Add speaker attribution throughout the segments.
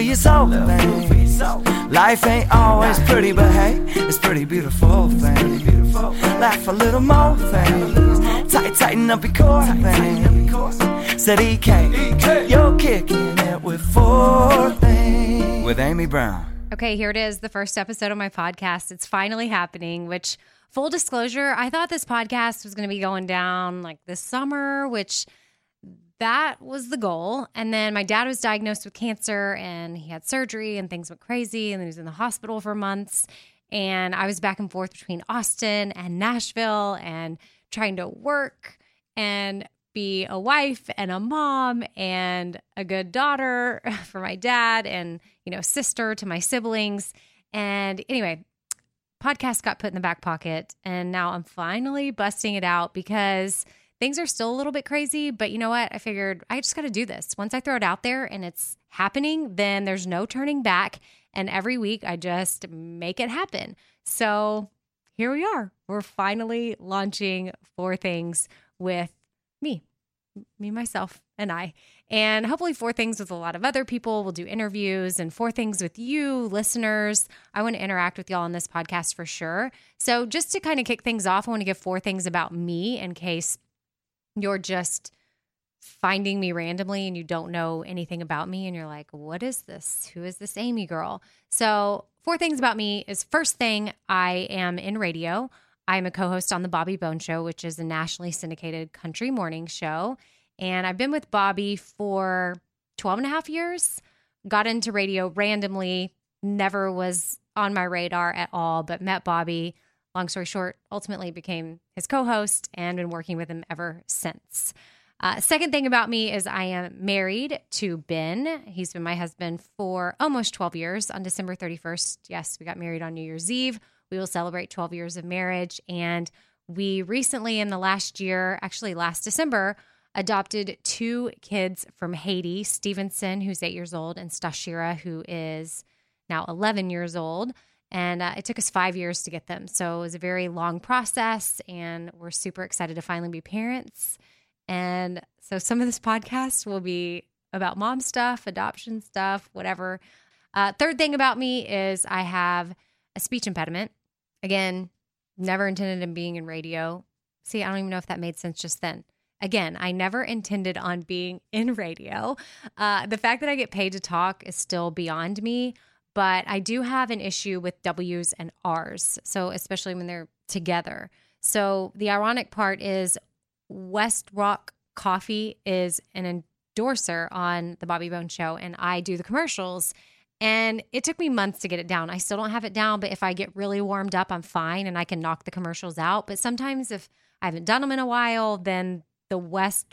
Speaker 1: your soul, babe. Life ain't always pretty, but hey, it's pretty beautiful, babe. Laugh a little more, babe. Tighten up your core, babe. Said EK, you're kicking it with 4 things with Amy Brown.
Speaker 2: Okay, here it is, the first episode of my podcast. It's finally happening, which, full disclosure, I thought this podcast was going to be going down like this summer, which that was the goal. And then my dad was diagnosed with cancer and he had surgery and things went crazy. And then he was in the hospital for months. And I was back and forth between Austin and Nashville and trying to work and be a wife and a mom and a good daughter for my dad and, sister to my siblings. And anyway, podcast got put in the back pocket and now I'm finally busting it out because things are still a little bit crazy, but you know what? I figured I just got to do this. Once I throw it out there and it's happening, then there's no turning back. And every week I just make it happen. So here we are. We're finally launching 4 things with me, myself, and I. And hopefully 4 things with a lot of other people. We'll do interviews and 4 things with you, listeners. I want to interact with y'all on this podcast for sure. So just to kind of kick things off, I want to give 4 things about me in case you're just finding me randomly and you don't know anything about me and you're like, what is this? Who is this Amy girl? So 4 things about me is, first thing, I am in radio. I'm a co-host on the Bobby Bone Show, which is a nationally syndicated country morning show. And I've been with Bobby for 12 and a half years. Got into radio randomly, never was on my radar at all, but met Bobby. Long story short, ultimately became his co-host and been working with him ever since. Second thing about me is I am married to Ben. He's been my husband for almost 12 years. On December 31st, yes, we got married on New Year's Eve. We will celebrate 12 years of marriage. And we recently, in the last year, actually last December, adopted 2 kids from Haiti, Stevenson, who's 8 years old, and Stashira, who is now 11 years old. And it took us 5 years to get them. So it was a very long process, and we're super excited to finally be parents. And so some of this podcast will be about mom stuff, adoption stuff, whatever. Third thing about me is I have a speech impediment. Again, never intended on being in radio. See, I don't even know if that made sense just then. Again, I never intended on being in radio. The fact that I get paid to talk is still beyond me. But I do have an issue with W's and R's, so especially when they're together. So the ironic part is West Rock Coffee is an endorser on the Bobby Bone Show, and I do the commercials. And it took me months to get it down. I still don't have it down, but if I get really warmed up, I'm fine, and I can knock the commercials out. But sometimes if I haven't done them in a while, then the West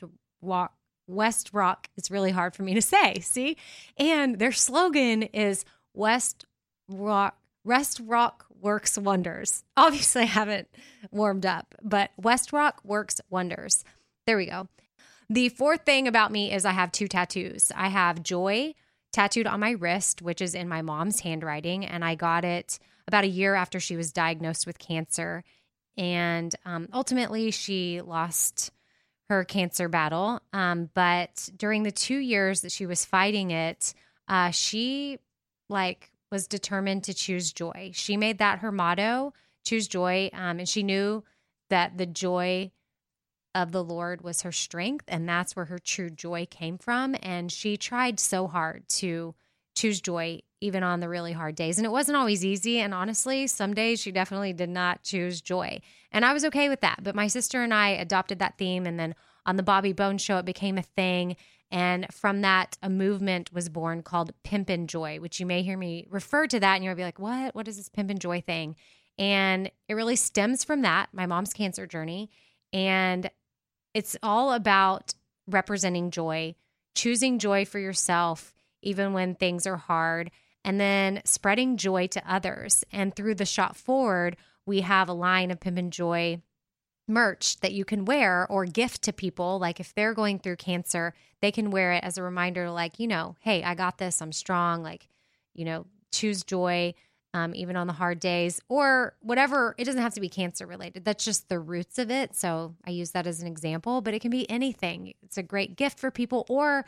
Speaker 2: Rock is really hard for me to say, see? And their slogan is West Rock works wonders. Obviously, I haven't warmed up, but West Rock works wonders. There we go. The 4th thing about me is I have 2 tattoos. I have Joy tattooed on my wrist, which is in my mom's handwriting, and I got it about a year after she was diagnosed with cancer. And ultimately, she lost her cancer battle. But during the 2 years that she was fighting it, she was determined to choose joy. She made that her motto, choose joy. And she knew that the joy of the Lord was her strength. And that's where her true joy came from. And she tried so hard to choose joy, even on the really hard days. And it wasn't always easy. And honestly, some days she definitely did not choose joy. And I was okay with that. But my sister and I adopted that theme. And then on the Bobby Bone Show, it became a thing. And from that, a movement was born called Pimpin' Joy, which you may hear me refer to that. And you'll be like, what? What is this Pimpin' Joy thing? And it really stems from that, my mom's cancer journey. And it's all about representing joy, choosing joy for yourself, even when things are hard, and then spreading joy to others. And through the Shop Forward, we have a line of Pimpin' Joy merch that you can wear or gift to people. Like if they're going through cancer, they can wear it as a reminder, like, hey, I got this, I'm strong, choose joy, even on the hard days or whatever. It doesn't have to be cancer related. That's just the roots of it. So I use that as an example, but it can be anything. It's a great gift for people or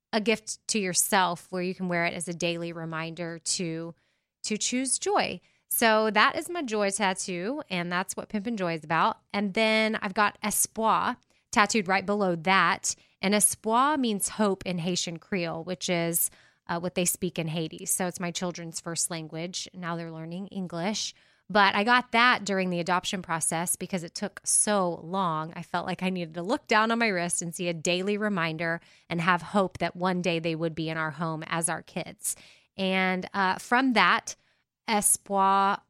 Speaker 2: a gift to yourself where you can wear it as a daily reminder to choose joy. So that is my joy tattoo, and that's what Pimpin' Joy is about. And then I've got espoir tattooed right below that. And espoir means hope in Haitian Creole, which is what they speak in Haiti. So it's my children's first language. Now they're learning English. But I got that during the adoption process because it took so long. I felt like I needed to look down on my wrist and see a daily reminder and have hope that one day they would be in our home as our kids. And from that, espoir,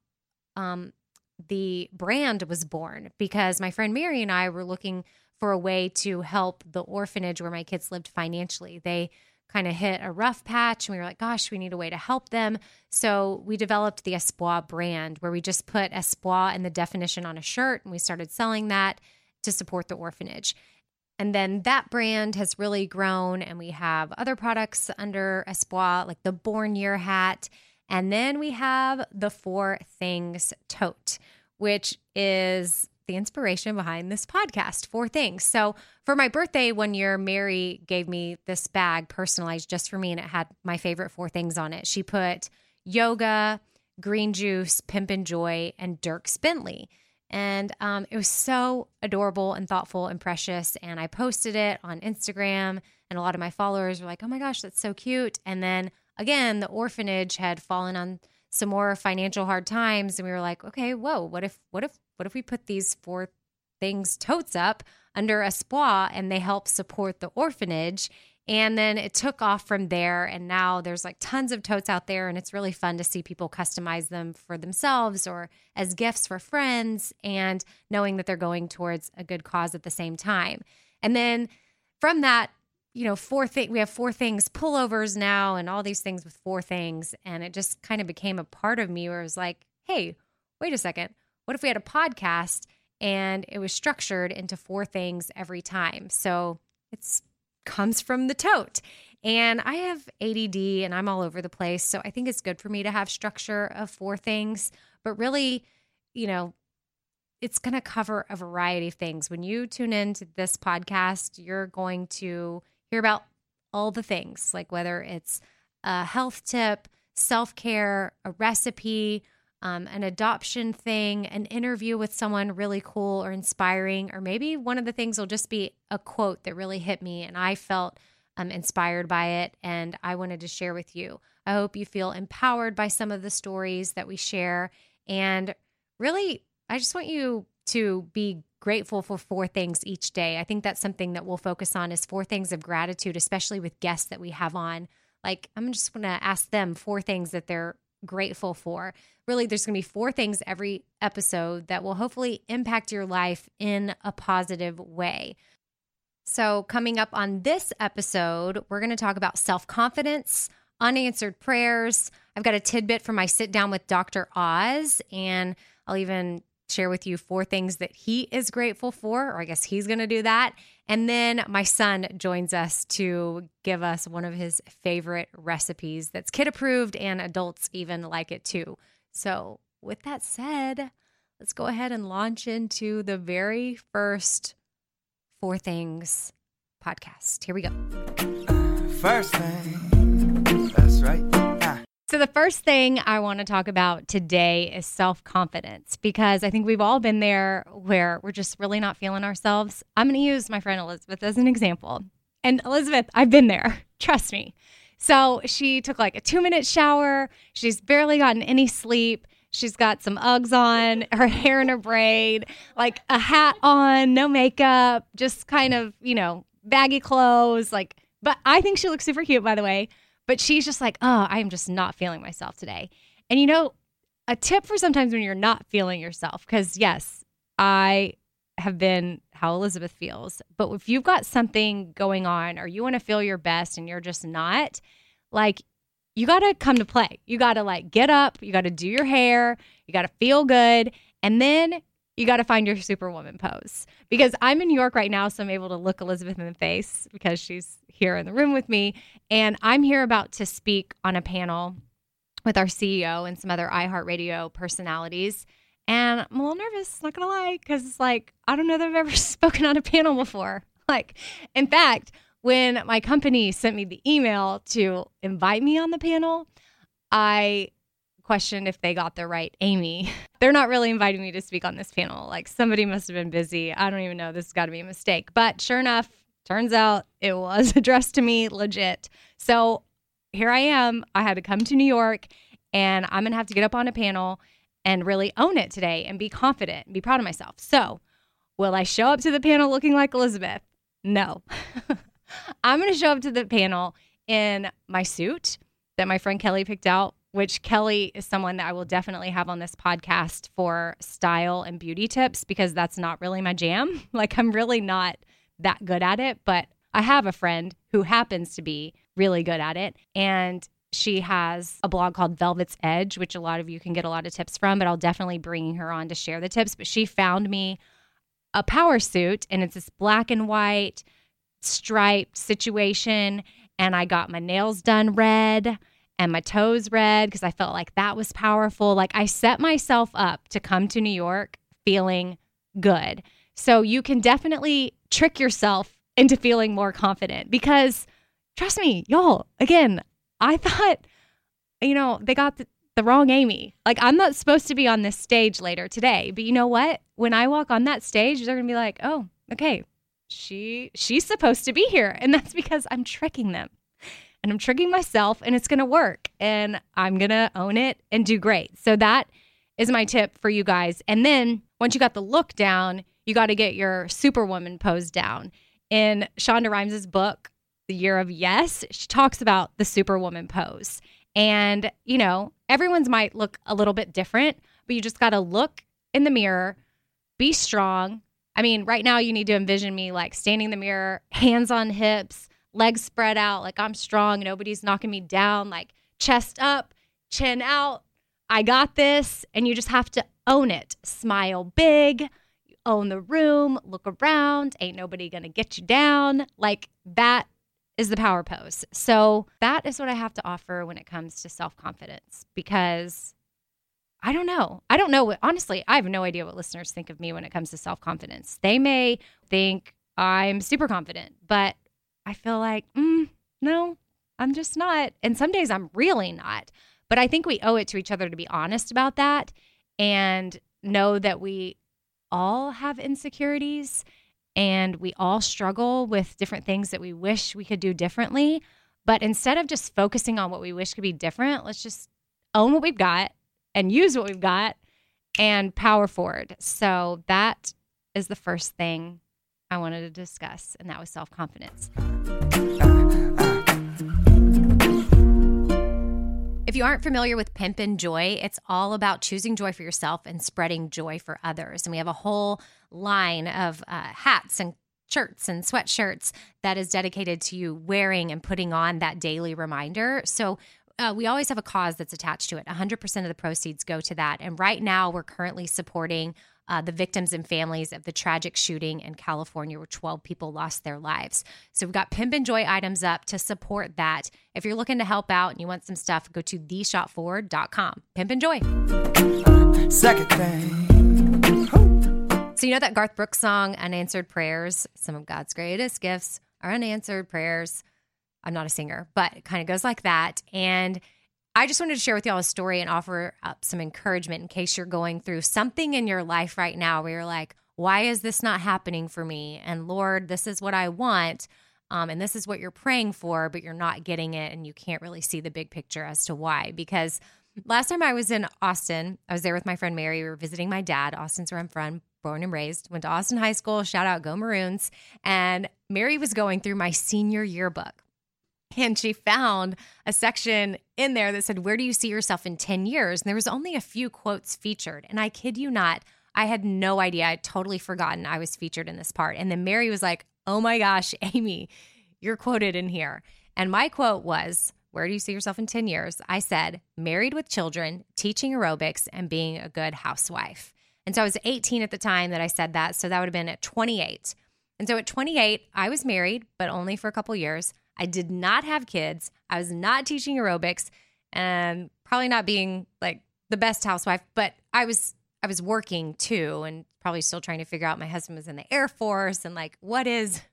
Speaker 2: the brand was born because my friend Mary and I were looking for a way to help the orphanage where my kids lived financially. They kind of hit a rough patch and we were like, gosh, we need a way to help them. So we developed the Espoir brand where we just put Espoir in the definition on a shirt and we started selling that to support the orphanage. And then that brand has really grown and we have other products under Espoir, like the Born Year hat. And then we have the 4 Things tote, which is the inspiration behind this podcast, 4 Things. So for my birthday one year, Mary gave me this bag personalized just for me, and it had my favorite 4 things on it. She put yoga, green juice, Pimpin' Joy, and Dierks Bentley. And it was so adorable and thoughtful and precious. And I posted it on Instagram, and a lot of my followers were like, oh my gosh, that's so cute. And then again, the orphanage had fallen on some more financial hard times. And we were like, okay, whoa, what if we put these 4 Things totes up under Espoir and they help support the orphanage? And then it took off from there. And now there's like tons of totes out there. And it's really fun to see people customize them for themselves or as gifts for friends, and knowing that they're going towards a good cause at the same time. And then from that, we have 4 Things pullovers now and all these things with 4 things. And it just kind of became a part of me where it was like, hey, wait a second. What if we had a podcast and it was structured into 4 things every time? So it's comes from the tote. And I have ADD and I'm all over the place. So I think it's good for me to have structure of 4 things. But really, it's going to cover a variety of things. When you tune into this podcast, you're going to hear about all the things, like whether it's a health tip, self-care, a recipe, an adoption thing, an interview with someone really cool or inspiring, or maybe one of the things will just be a quote that really hit me and I felt inspired by it and I wanted to share with you. I hope you feel empowered by some of the stories that we share. And really, I just want you to be grateful for 4 things each day. I think that's something that we'll focus on is 4 things of gratitude, especially with guests that we have on. Like, I'm just going to ask them 4 things that they're grateful for. Really, there's going to be 4 things every episode that will hopefully impact your life in a positive way. So coming up on this episode, we're going to talk about self-confidence, unanswered prayers. I've got a tidbit from my sit down with Dr. Oz, and I'll even share with you 4 things that he is grateful for, or I guess he's going to do that. And then my son joins us to give us one of his favorite recipes that's kid approved and adults even like it too. So with that said, let's go ahead and launch into the very first 4 Things podcast. Here we go.
Speaker 1: First thing, that's right.
Speaker 2: So the first thing I want to talk about today is self-confidence, because I think we've all been there where we're just really not feeling ourselves. I'm going to use my friend Elizabeth as an example. And Elizabeth, I've been there. Trust me. So she took like a 2-minute shower. She's barely gotten any sleep. She's got some Uggs on, her hair in a braid, like a hat on, no makeup, just kind of, baggy clothes. But I think she looks super cute, by the way. But she's just like, oh, I am just not feeling myself today. And a tip for sometimes when you're not feeling yourself, because yes, I have been how Elizabeth feels. But if you've got something going on or you want to feel your best and you're just not, you got to come to play. You got to get up, you got to do your hair, you got to feel good. And then you got to find your superwoman pose, because I'm in New York right now. So I'm able to look Elizabeth in the face because she's here in the room with me. And I'm here about to speak on a panel with our CEO and some other iHeartRadio personalities. And I'm a little nervous, not going to lie, because it's I don't know that I've ever spoken on a panel before. In fact, when my company sent me the email to invite me on the panel, I questioned if they got the right Amy. They're not really inviting me to speak on this panel. Like, somebody must have been busy. I don't even know. This has got to be a mistake. But sure enough, turns out it was addressed to me legit. So here I am. I had to come to New York, and I'm going to have to get up on a panel and really own it today and be confident and be proud of myself. So will I show up to the panel looking like Elizabeth? No. I'm going to show up to the panel in my suit that my friend Kelly picked out, which Kelly is someone that I will definitely have on this podcast for style and beauty tips, because that's not really my jam. Like, I'm really not that good at it, but I have a friend who happens to be really good at it. And she has a blog called Velvet's Edge, which a lot of you can get a lot of tips from, but I'll definitely bring her on to share the tips. But she found me a power suit, and it's this black and white striped situation. And I got my nails done red and my toes red because I felt like that was powerful. Like, I set myself up to come to New York feeling good. So you can definitely trick yourself into feeling more confident, because trust me, y'all, again, I thought, they got the wrong Amy. Like, I'm not supposed to be on this stage later today, but you know what? When I walk on that stage, they're going to be like, oh, okay, she's supposed to be here. And that's because I'm tricking them. And I'm tricking myself, and it's going to work, and I'm going to own it and do great. So that is my tip for you guys. And then once you got the look down, you got to get your Superwoman pose down. In Shonda Rhimes' book, The Year of Yes, she talks about the Superwoman pose. And, everyone's might look a little bit different, but you just got to look in the mirror, be strong. I mean, right now you need to envision me like standing in the mirror, hands on hips, legs spread out, like I'm strong, nobody's knocking me down, like chest up, chin out. I got this. And you just have to own it. Smile big, own the room, look around, ain't nobody gonna get you down. Like, that is the power pose. So that is what I have to offer when it comes to self-confidence, because I don't know. Honestly, I have no idea what listeners think of me when it comes to self-confidence. They may think I'm super confident, but I feel like, no, I'm just not. And some days I'm really not. But I think we owe it to each other to be honest about that and know that we all have insecurities and we all struggle with different things that we wish we could do differently. But instead of just focusing on what we wish could be different, let's just own what we've got and use what we've got and power forward. So that is the first thing I wanted to discuss, and that was self-confidence. If you aren't familiar with Pimpin' Joy, it's all about choosing joy for yourself and spreading joy for others. And we have a whole line of hats and shirts and sweatshirts that is dedicated to you wearing and putting on that daily reminder. So we always have a cause that's attached to it. 100% of the proceeds go to that. And right now we're currently supporting the victims and families of the tragic shooting in California where 12 people lost their lives. So we've got Pimpin' Joy items up to support that. If you're looking to help out and you want some stuff, go to theshopforward.com. Pimpin' Joy.
Speaker 1: Second thing.
Speaker 2: So you know that Garth Brooks song, Unanswered Prayers? Some of God's greatest gifts are unanswered prayers. I'm not a singer, but it kind of goes like that. And I just wanted to share with y'all a story and offer up some encouragement in case you're going through something in your life right now where you're like, why is this not happening for me? And Lord, this is what I want. And this is what you're praying for, but you're not getting it. And you can't really see the big picture as to why. Because last time I was in Austin, I was there with my friend Mary. We were visiting my dad. Austin's where I'm from, born and raised. Went to Austin High School. Shout out, go Maroons. And Mary was going through my senior yearbook. And she found a section in there that said, where do you see yourself in 10 years? And there was only a few quotes featured. And I kid you not, I had no idea. I had totally forgotten I was featured in this part. And then Mary was like, oh my gosh, Amy, you're quoted in here. And my quote was, where do you see yourself in 10 years? I said, married with children, teaching aerobics, and being a good housewife. And so I was 18 at the time that I said that. So that would have been at 28. And so at 28, I was married, but only for a couple years. I did not have kids. I was not teaching aerobics and probably not being like the best housewife, but I was working too and probably still trying to figure out my husband was in the Air Force and like, what is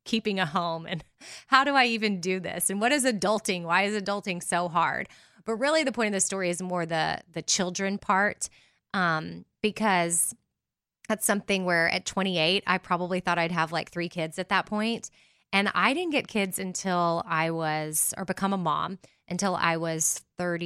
Speaker 2: keeping a home and how do I even do this? And what is adulting? Why is adulting so hard? But really the point of the story is more the children part, because that's something where at 28, I probably thought I'd have like 3 kids at that point. And I didn't get kids until become a mom until I was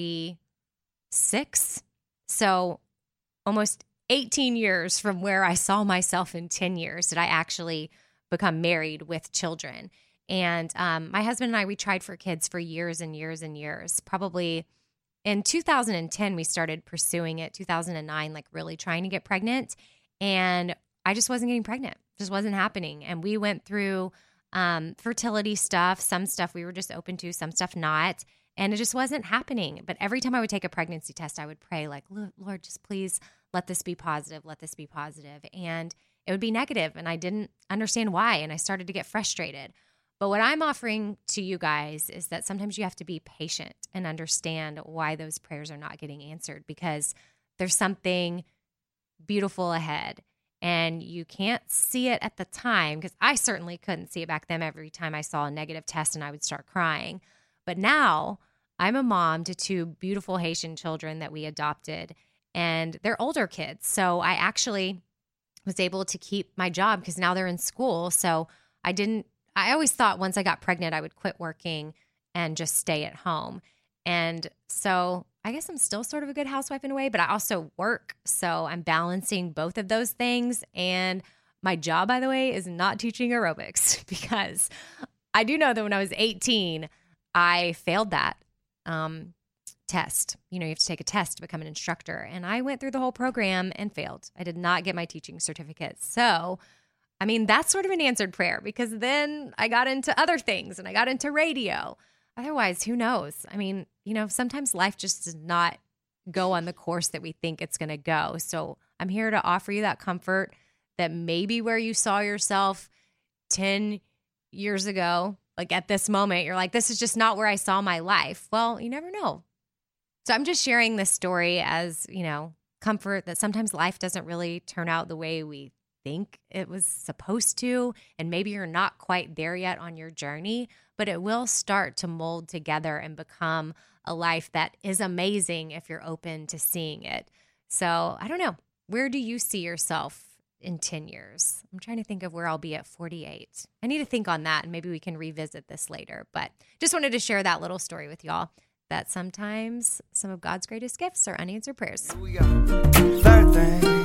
Speaker 2: 36. So almost 18 years from where I saw myself in 10 years did I actually become married with children. And my husband and I, we tried for kids for years and years and years. Probably in 2010, we started pursuing it. 2009, like really trying to get pregnant. And I just wasn't getting pregnant. It just wasn't happening. And we went through fertility stuff. Some stuff we were just open to, some stuff not. And it just wasn't happening. But every time I would take a pregnancy test, I would pray like, Lord, just please let this be positive. Let this be positive. And it would be negative. And I didn't understand why. And I started to get frustrated. But what I'm offering to you guys is that sometimes you have to be patient and understand why those prayers are not getting answered, because there's something beautiful ahead. And you can't see it at the time, because I certainly couldn't see it back then. Every time I saw a negative test and I would start crying. But now I'm a mom to 2 beautiful Haitian children that we adopted, and they're older kids. So I actually was able to keep my job because now they're in school. So I always thought once I got pregnant, I would quit working and just stay at home. And so I guess I'm still sort of a good housewife in a way, but I also work. So I'm balancing both of those things. And my job, by the way, is not teaching aerobics, because I do know that when I was 18, I failed that test. You have to take a test to become an instructor. And I went through the whole program and failed. I did not get my teaching certificate. So, I mean, that's sort of an answered prayer, because then I got into other things and I got into radio. Otherwise, who knows? I mean, sometimes life just does not go on the course that we think it's going to go. So I'm here to offer you that comfort that maybe where you saw yourself 10 years ago, like at this moment, you're like, this is just not where I saw my life. Well, you never know. So I'm just sharing this story as, comfort that sometimes life doesn't really turn out the way we think it was supposed to. And maybe you're not quite there yet on your journey, but it will start to mold together and become a life that is amazing if you're open to seeing it. So I don't know. Where do you see yourself in 10 years? I'm trying to think of where I'll be at 48. I need to think on that, and maybe we can revisit this later. But just wanted to share that little story with y'all, that sometimes some of God's greatest gifts are unanswered prayers.
Speaker 1: Here we go. Third thing.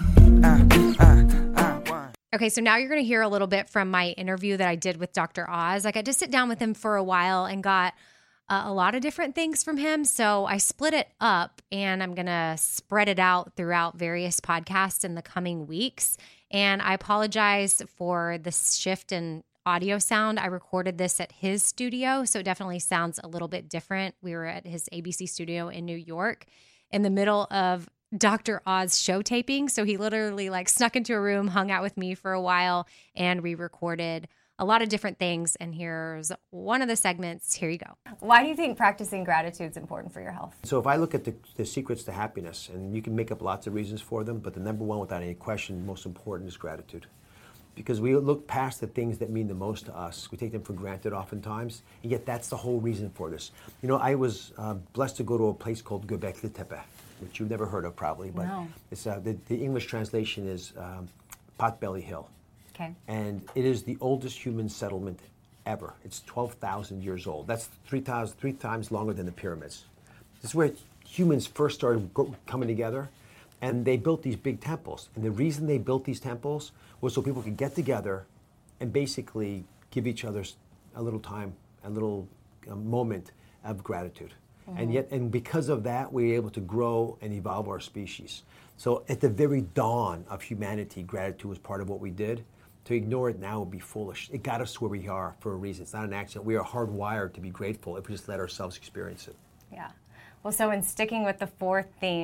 Speaker 2: Okay, so now you're going to hear a little bit from my interview that I did with Dr. Oz. I got to sit down with him for a while and got a lot of different things from him. So I split it up, and I'm going to spread it out throughout various podcasts in the coming weeks. And I apologize for the shift in audio sound. I recorded this at his studio, so it definitely sounds a little bit different. We were at his ABC studio in New York in the middle of Dr. Oz show taping. So he literally snuck into a room, hung out with me for a while, and we recorded a lot of different things. And here's one of the segments. Here you go. Why do you think practicing gratitude is important for your health?
Speaker 3: So if I look at the secrets to happiness, and you can make up lots of reasons for them, but the number one, without any question, most important is gratitude. Because we look past the things that mean the most to us. We take them for granted oftentimes, and yet that's the whole reason for this. I was blessed to go to a place called Göbekli Tepe, which you've never heard of probably, but no. It's the English translation is Potbelly Hill.
Speaker 2: Okay.
Speaker 3: And it is the oldest human settlement ever. It's 12,000 years old. That's 3 times longer than the pyramids. This is where humans first started coming together, and they built these big temples. And the reason they built these temples was so people could get together and basically give each other a little time, a little moment of gratitude. Mm-hmm. And because of that, we were able to grow and evolve our species. So at the very dawn of humanity, gratitude was part of what we did. To ignore it now would be foolish. It got us to where we are for a reason. It's not an accident. We are hardwired to be grateful if we just let ourselves experience it.
Speaker 2: Yeah. Well, so in sticking with the four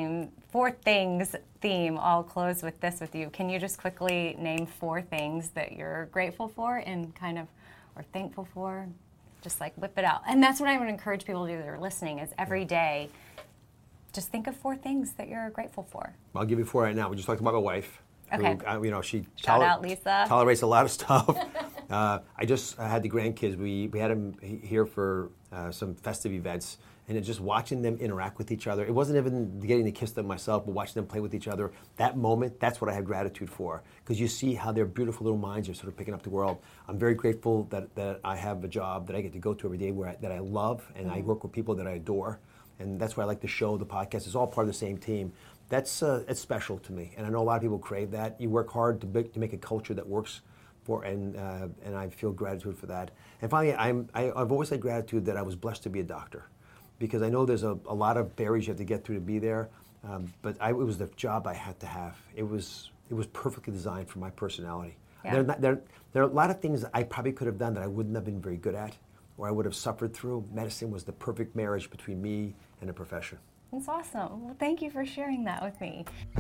Speaker 2: things theme, I'll close with this with you. Can you just quickly name 4 things that you're grateful for and or thankful for? Just whip it out. And that's what I would encourage people to do that are listening, is every day, just think of 4 things that you're grateful for.
Speaker 3: I'll give you 4 right now. We just talked about my wife.
Speaker 2: Okay.
Speaker 3: Who, she
Speaker 2: Shout out, Lisa.
Speaker 3: Tolerates a lot of stuff. I just had the grandkids. We had them here for some festive events, and just watching them interact with each other. It wasn't even getting to kiss them myself, but watching them play with each other. That moment, that's what I have gratitude for, because you see how their beautiful little minds are sort of picking up the world. I'm very grateful that I have a job that I get to go to every day that I love, and I work with people that I adore. And that's why I like the show, the podcast. It's all part of the same team. That's it's special to me, and I know a lot of people crave that. You work hard to make a culture that works for, and I feel gratitude for that. And finally, I've always had gratitude that I was blessed to be a doctor, because I know there's a lot of barriers you have to get through to be there. But it was the job I had to have. It was perfectly designed for my personality.
Speaker 2: Yeah.
Speaker 3: There are a lot of things that I probably could have done that I wouldn't have been very good at, or I would have suffered through. Medicine was the perfect marriage between me and a profession.
Speaker 2: That's awesome. Well, thank you for sharing that with me.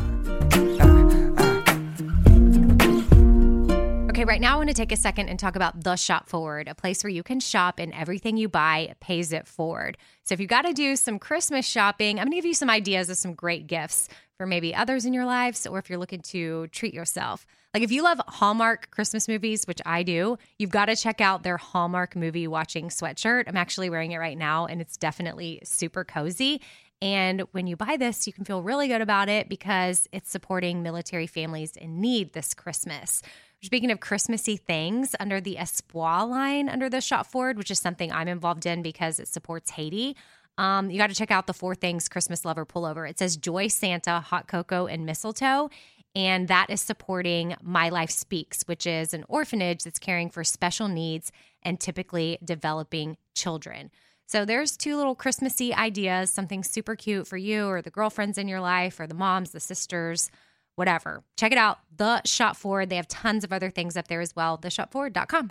Speaker 2: Okay, right now I want to take a second and talk about The Shop Forward, a place where you can shop and everything you buy pays it forward. So if you've got to do some Christmas shopping, I'm going to give you some ideas of some great gifts for maybe others in your lives, or if you're looking to treat yourself. Like if you love Hallmark Christmas movies, which I do, you've got to check out their Hallmark movie watching sweatshirt. I'm actually wearing it right now, and it's definitely super cozy. And when you buy this, you can feel really good about it because it's supporting military families in need this Christmas. Speaking of Christmassy things, under the Espoir line under The Shop Forward, which is something I'm involved in because it supports Haiti, you got to check out the 4 Things Christmas Lover pullover. It says Joy Santa, Hot Cocoa, and Mistletoe. And that is supporting My Life Speaks, which is an orphanage that's caring for special needs and typically developing children. So there's 2 little Christmassy ideas, something super cute for you or the girlfriends in your life or the moms, the sisters, whatever. Check it out, The Shop Forward. They have tons of other things up there as well, theshopforward.com.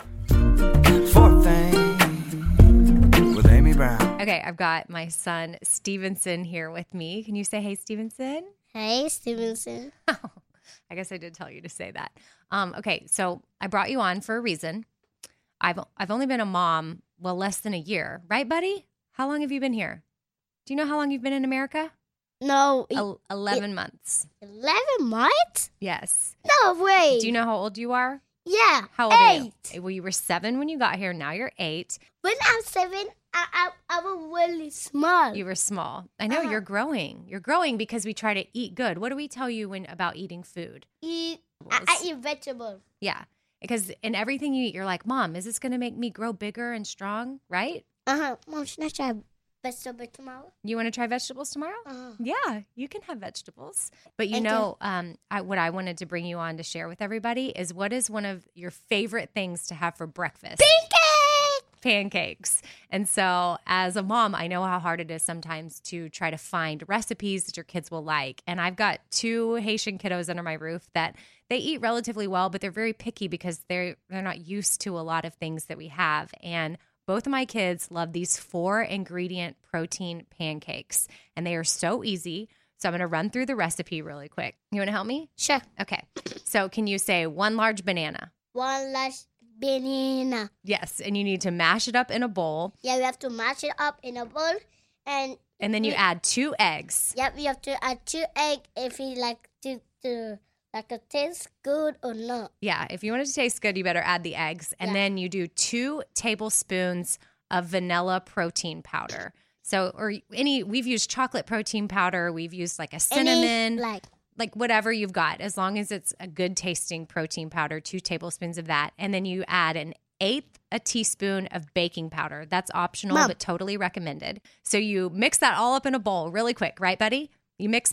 Speaker 1: 4 Things with Amy Brown.
Speaker 2: Okay, I've got my son Stevenson here with me. Can you say hey, Stevenson?
Speaker 4: Hey, Stevenson.
Speaker 2: Oh, I guess I did tell you to say that. Okay, so I brought you on for a reason. I've only been a mom, less than a year. Right, buddy? How long have you been here? Do you know how long you've been in America?
Speaker 4: No.
Speaker 2: 11 months.
Speaker 4: 11 months?
Speaker 2: Yes.
Speaker 4: No way.
Speaker 2: Do you know how old you are?
Speaker 4: Yeah.
Speaker 2: How old
Speaker 4: 8.
Speaker 2: are you? Well, you were 7 when you got here. Now you're 8.
Speaker 4: When I was 7, I was really small.
Speaker 2: You were small. I know you're growing. You're growing because we try to eat good. What do we tell you about eating food?
Speaker 4: I eat vegetables.
Speaker 2: Yeah. Because in everything you eat, you're like, Mom, is this going to make me grow bigger and strong? Right?
Speaker 4: Mom, should I try vegetables tomorrow?
Speaker 2: You want to try vegetables tomorrow? Yeah, you can have vegetables. But you
Speaker 4: And
Speaker 2: know, what I wanted to bring you on to share with everybody is what is one of your favorite things to have for breakfast? Pancakes. And so as a mom, I know how hard it is sometimes to try to find recipes that your kids will like. And I've got 2 Haitian kiddos under my roof that they eat relatively well, but they're very picky because they're not used to a lot of things that we have. And both of my kids love these 4-ingredient protein pancakes, and they are so easy. So I'm going to run through the recipe really quick. You want to help me?
Speaker 4: Sure.
Speaker 2: Okay. So can you say 1 large banana?
Speaker 4: 1 large banana.
Speaker 2: Yes. And you need to mash it up in a bowl.
Speaker 4: Yeah, we have to mash it up in a bowl. And
Speaker 2: then you add 2 eggs.
Speaker 4: Yep, we have to add 2 eggs if you like to it tastes good or not.
Speaker 2: Yeah, if you want it to taste good, you better add the eggs. And then you do 2 tablespoons of vanilla protein powder. So, we've used chocolate protein powder. We've used like a cinnamon, like whatever you've got, as long as it's a good tasting protein powder, 2 tablespoons of that. And then you add an 1/8 a teaspoon of baking powder. That's optional, but totally recommended. So you mix that all up in a bowl really quick, right, buddy? You mix.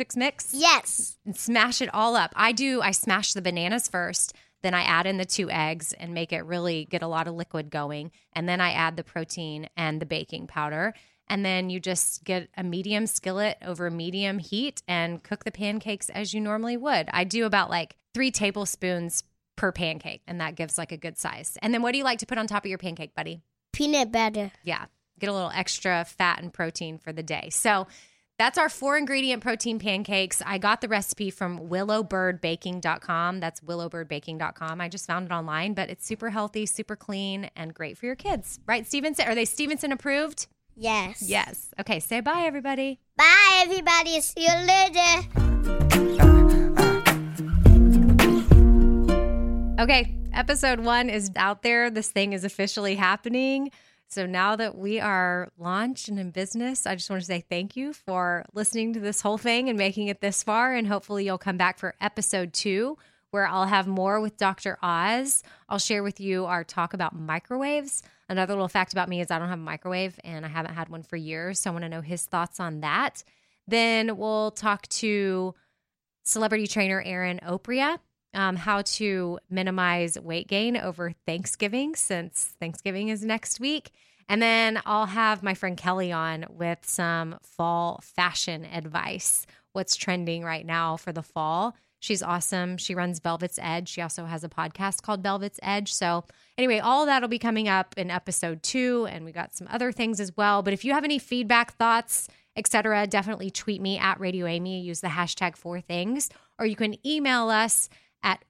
Speaker 4: Yes.
Speaker 2: And smash it all up. I smash the bananas first, then I add in the 2 eggs and make it really get a lot of liquid going. And then I add the protein and the baking powder. And then you just get a medium skillet over medium heat and cook the pancakes as you normally would. I do about 3 tablespoons per pancake, and that gives a good size. And then what do you like to put on top of your pancake, buddy?
Speaker 4: Peanut butter.
Speaker 2: Yeah, get a little extra fat and protein for the day. So that's our 4-ingredient protein pancakes. I got the recipe from willowbirdbaking.com. That's willowbirdbaking.com. I just found it online, but it's super healthy, super clean, and great for your kids. Right, Stevenson? Are they Stevenson approved?
Speaker 4: Yes.
Speaker 2: Yes. Okay, say bye, everybody.
Speaker 4: Bye, everybody. See you later.
Speaker 2: Okay, episode 1 is out there. This thing is officially happening. So now that we are launched and in business, I just want to say thank you for listening to this whole thing and making it this far. And hopefully you'll come back for episode 2, where I'll have more with Dr. Oz. I'll share with you our talk about microwaves. Another little fact about me is I don't have a microwave and I haven't had one for years. So I want to know his thoughts on that. Then we'll talk to celebrity trainer Erin Opria, how to minimize weight gain over Thanksgiving, since Thanksgiving is next week. And then I'll have my friend Kelly on with some fall fashion advice, what's trending right now for the fall. She's awesome. She runs Velvet's Edge. She also has a podcast called Velvet's Edge. So anyway, all that will be coming up in episode 2, and we got some other things as well. But if you have any feedback, thoughts, etc., definitely tweet me at Radio Amy. Use the hashtag 4things, or you can email us at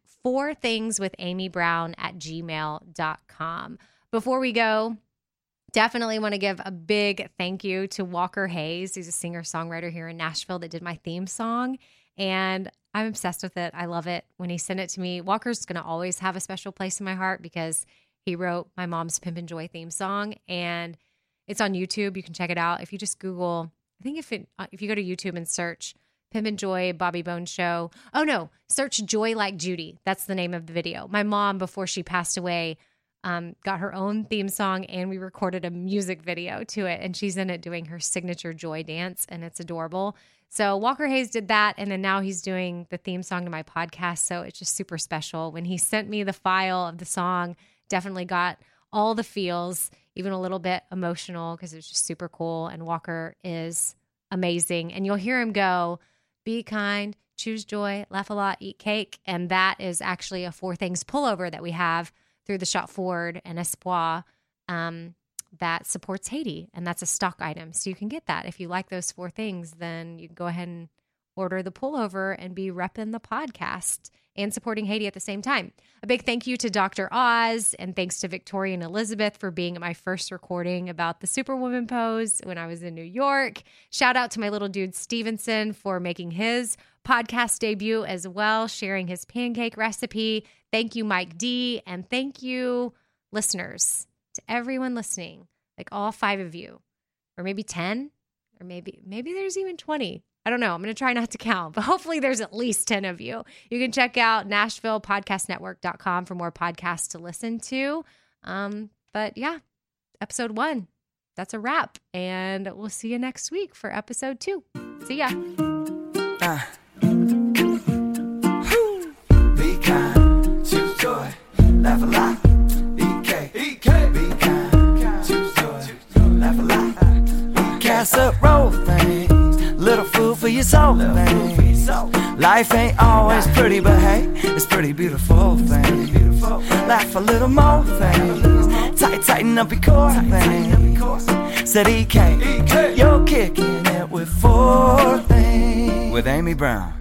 Speaker 2: 4thingswithamybrown@gmail.com. Before we go, definitely want to give a big thank you to Walker Hayes. He's a singer-songwriter here in Nashville that did my theme song, and I'm obsessed with it. I love it. When he sent it to me, Walker's going to always have a special place in my heart because he wrote my mom's Pimp and Joy theme song, and it's on YouTube. You can check it out. If you just Google, I think if you go to YouTube and search Pimp and Joy, Bobby Bones Show. Oh no, search Joy Like Judy. That's the name of the video. My mom, before she passed away, got her own theme song, and we recorded a music video to it, and she's in it doing her signature Joy dance, and it's adorable. So Walker Hayes did that, and then now he's doing the theme song to my podcast, so it's just super special. When he sent me the file of the song, definitely got all the feels, even a little bit emotional because it was just super cool, and Walker is amazing. And you'll hear him go, be kind, choose joy, laugh a lot, eat cake. And that is actually a 4 Things pullover that we have through the Shop Forward and Espoir that supports Haiti. And that's a stock item. So you can get that. If you like those 4 things, then you can go ahead and order the pullover and be repping the podcast and supporting Haiti at the same time. A big thank you to Dr. Oz, and thanks to Victoria and Elizabeth for being at my first recording about the Superwoman pose when I was in New York. Shout out to my little dude Stevenson for making his podcast debut as well, sharing his pancake recipe. Thank you, Mike D, and thank you, listeners, to everyone listening, like all 5 of you, or maybe 10, or maybe there's even 20. I don't know. I'm going to try not to count, but hopefully there's at least 10 of you. You can check out NashvillePodcastNetwork.com for more podcasts to listen to. But yeah, episode 1, that's a wrap. And we'll see you next week for episode 2. See ya.
Speaker 1: Be kind, choose joy, laugh a lot, eat cake. Be kind, choose joy, laugh a lot. Casserole things, little food for your soul things. Life ain't always pretty, but hey, it's pretty beautiful thing. Laugh a little more things, tighten up your core things. Said EK, you're kicking it with 4 things with Amy Brown.